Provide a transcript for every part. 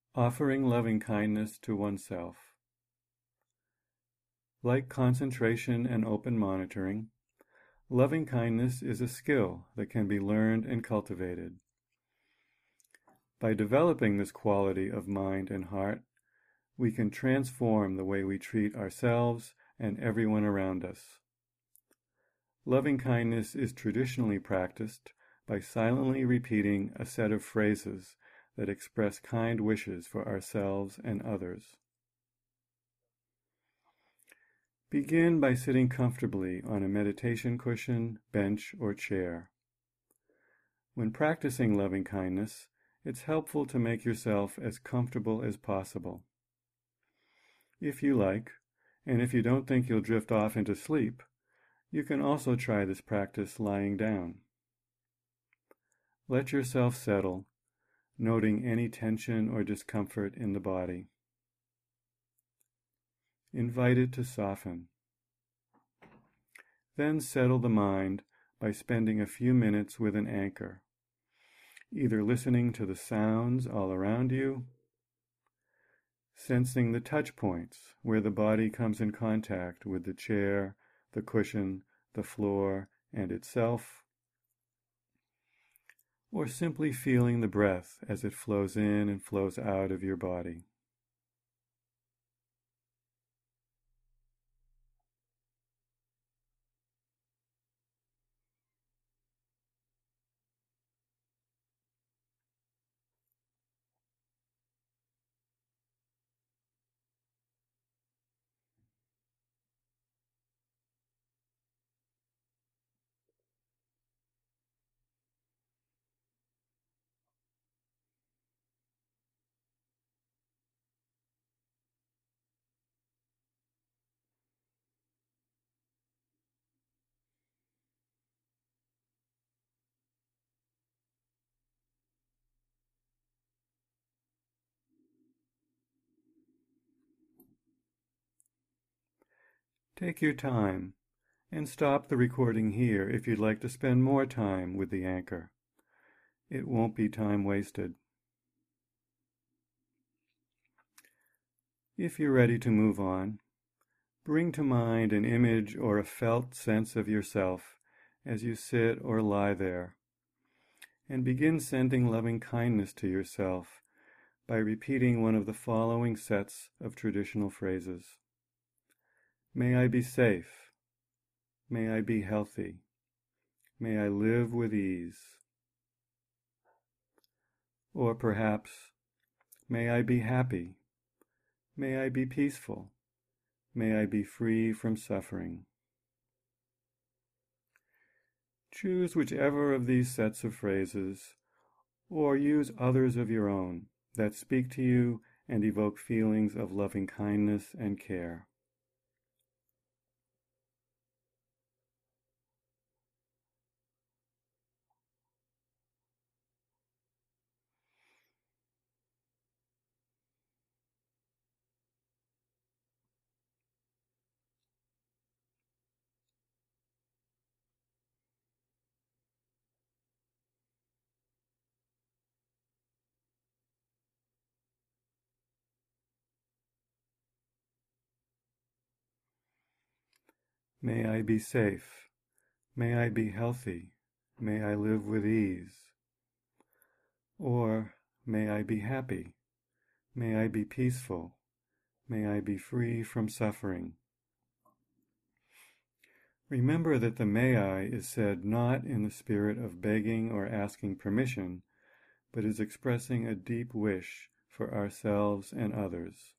Offering loving kindness to oneself. Like concentration and open monitoring, loving kindness is a skill that can be learned and cultivated. By developing this quality of mind and heart, we can transform the way we treat ourselves and everyone around us. Loving kindness is traditionally practiced by silently repeating a set of phrases that express kind wishes for ourselves and others. Begin by sitting comfortably on a meditation cushion, bench, or chair. When practicing loving kindness, it's helpful to make yourself as comfortable as possible. If you like, and if you don't think you'll drift off into sleep, you can also try this practice lying down. Let yourself settle, noting any tension or discomfort in the body. Invite it to soften. Then settle the mind by spending a few minutes with an anchor, either listening to the sounds all around you, sensing the touch points where the body comes in contact with the chair, the cushion, the floor, and itself, or simply feeling the breath as it flows in and flows out of your body. Take your time and stop the recording here if you'd like to spend more time with the anchor. It won't be time wasted. If you're ready to move on, bring to mind an image or a felt sense of yourself as you sit or lie there, and begin sending loving kindness to yourself by repeating one of the following sets of traditional phrases. May I be safe. May I be healthy. May I live with ease. Or perhaps, may I be happy. May I be peaceful. May I be free from suffering. Choose whichever of these sets of phrases, or use others of your own that speak to you and evoke feelings of loving kindness and care. May I be safe. May I be healthy. May I live with ease. Or, may I be happy. May I be peaceful. May I be free from suffering. Remember that the may I is said not in the spirit of begging or asking permission, but is expressing a deep wish for ourselves and others.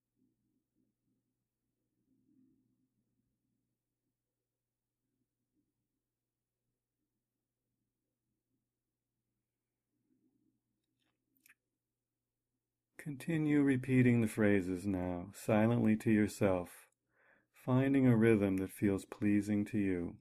Continue repeating the phrases now, silently to yourself, finding a rhythm that feels pleasing to you.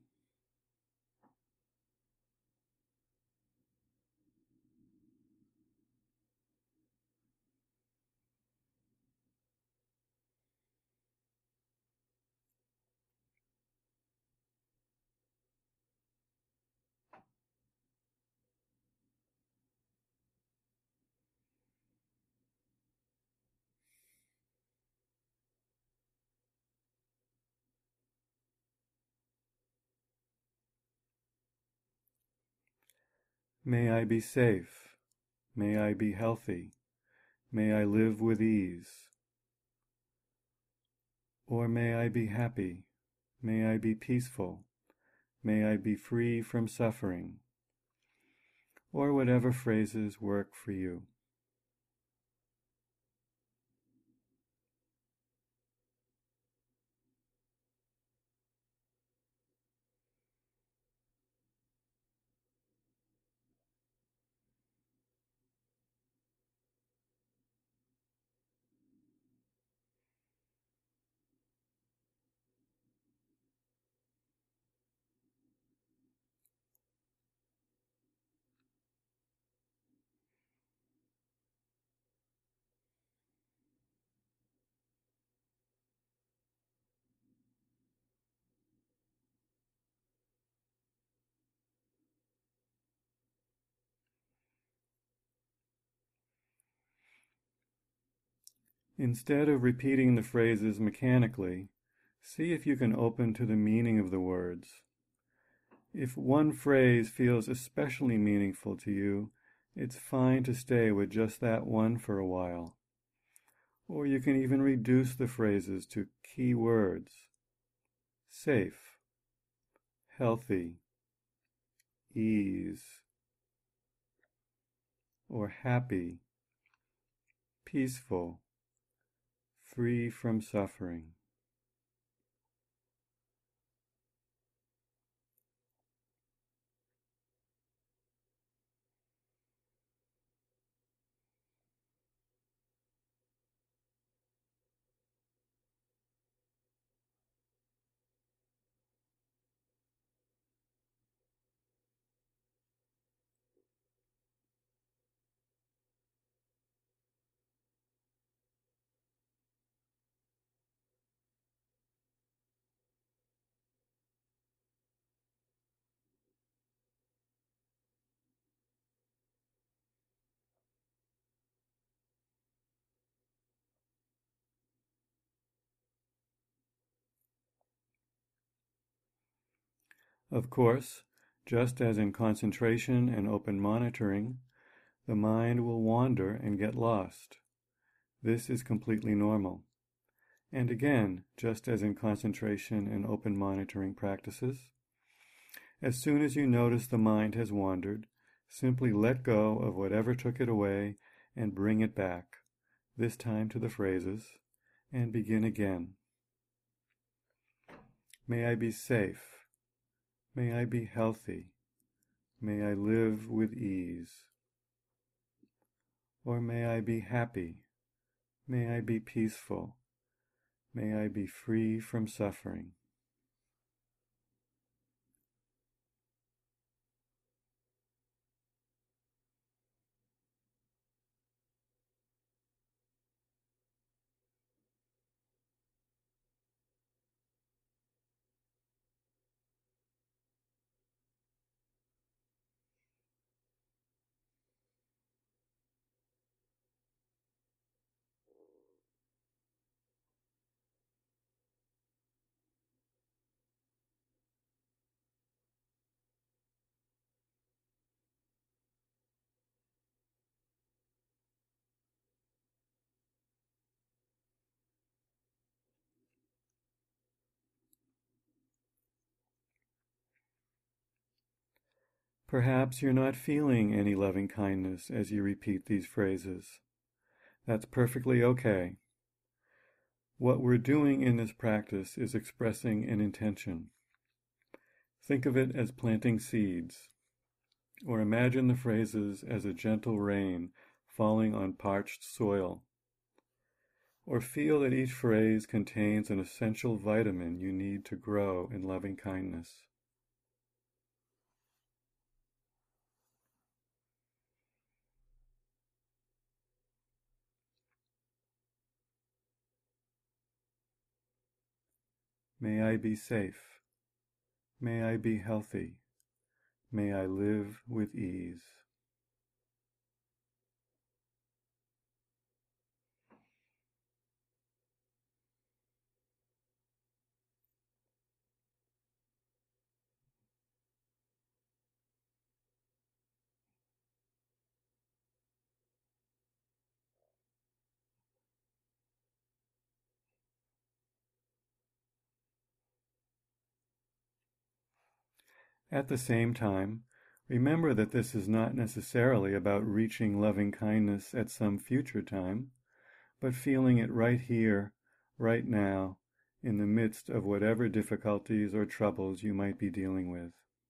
May I be safe. May I be healthy. May I live with ease. Or may I be happy. May I be peaceful. May I be free from suffering. Or whatever phrases work for you. Instead of repeating the phrases mechanically, see if you can open to the meaning of the words. If one phrase feels especially meaningful to you, it's fine to stay with just that one for a while. Or you can even reduce the phrases to key words. Safe, healthy, ease, or happy, peaceful, free from suffering. Of course, just as in concentration and open monitoring, the mind will wander and get lost. This is completely normal. And again, just as in concentration and open monitoring practices, as soon as you notice the mind has wandered, simply let go of whatever took it away and bring it back, this time to the phrases, and begin again. May I be safe. May I be healthy. May I live with ease. Or may I be happy. May I be peaceful. May I be free from suffering. Perhaps you're not feeling any loving kindness as you repeat these phrases. That's perfectly okay. What we're doing in this practice is expressing an intention. Think of it as planting seeds, or imagine the phrases as a gentle rain falling on parched soil, or feel that each phrase contains an essential vitamin you need to grow in loving kindness. May I be safe. May I be healthy. May I live with ease. At the same time, remember that this is not necessarily about reaching loving kindness at some future time, but feeling it right here, right now, in the midst of whatever difficulties or troubles you might be dealing with.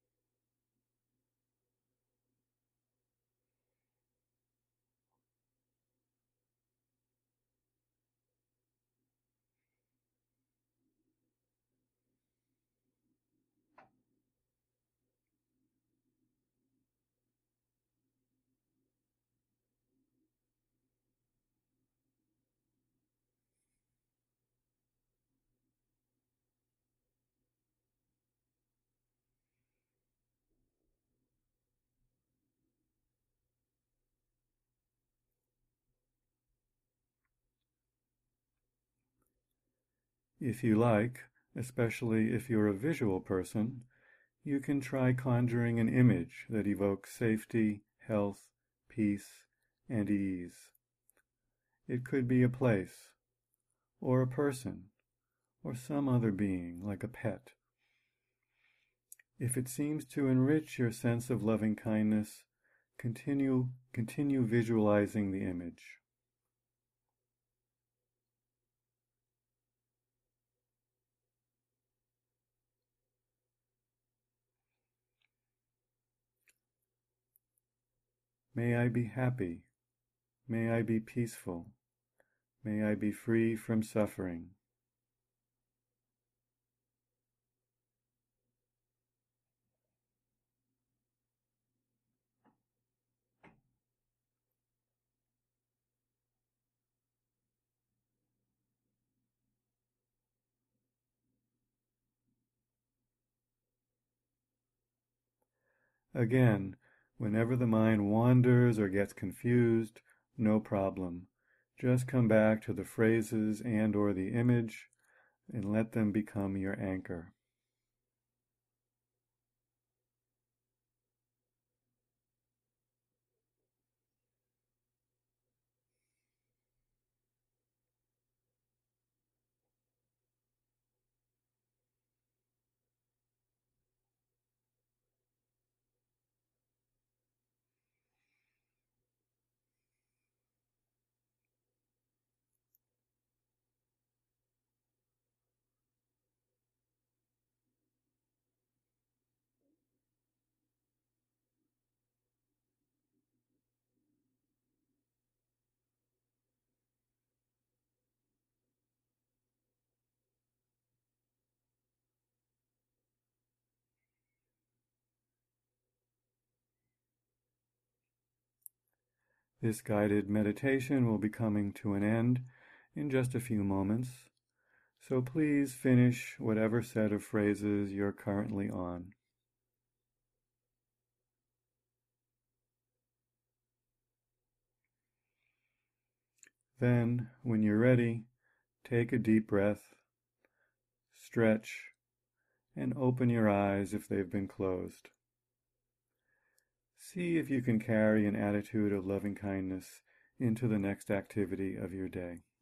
If you like, especially if you're a visual person, you can try conjuring an image that evokes safety, health, peace, and ease. It could be a place, or a person, or some other being, like a pet. If it seems to enrich your sense of loving kindness, continue visualizing the image. May I be happy. May I be peaceful. May I be free from suffering. Again, whenever the mind wanders or gets confused, no problem. Just come back to the phrases and or the image and let them become your anchor. This guided meditation will be coming to an end in just a few moments, so please finish whatever set of phrases you're currently on. Then, when you're ready, take a deep breath, stretch, and open your eyes if they've been closed. See if you can carry an attitude of loving kindness into the next activity of your day.